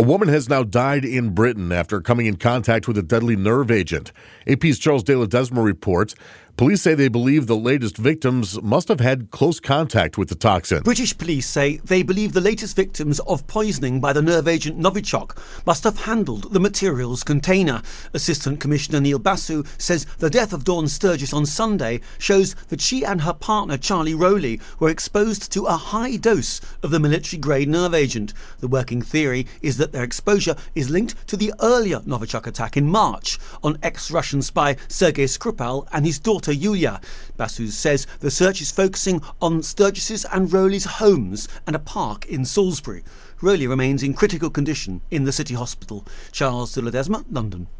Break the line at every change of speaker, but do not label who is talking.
woman has now died in Britain after coming in contact with a deadly nerve agent. AP's Charles de Ledesma reports police say they believe the latest victims must have had close contact with the toxin.
British police say they believe the latest victims of poisoning by the nerve agent Novichok must have handled the material's container. Assistant Commissioner Neil Basu says the death of Dawn Sturgis on Sunday shows that she and her partner Charlie Rowley were exposed to a high dose of the military-grade nerve agent. The working theory is that their exposure is linked to the earlier Novichok attack in March on ex-Russian spy Sergei Skripal and his daughter Yulia. Basu says the search is focusing on Sturgis's and Rowley's homes and a park in Salisbury. Rowley remains in critical condition in the City Hospital. Charles de Ledesma, London.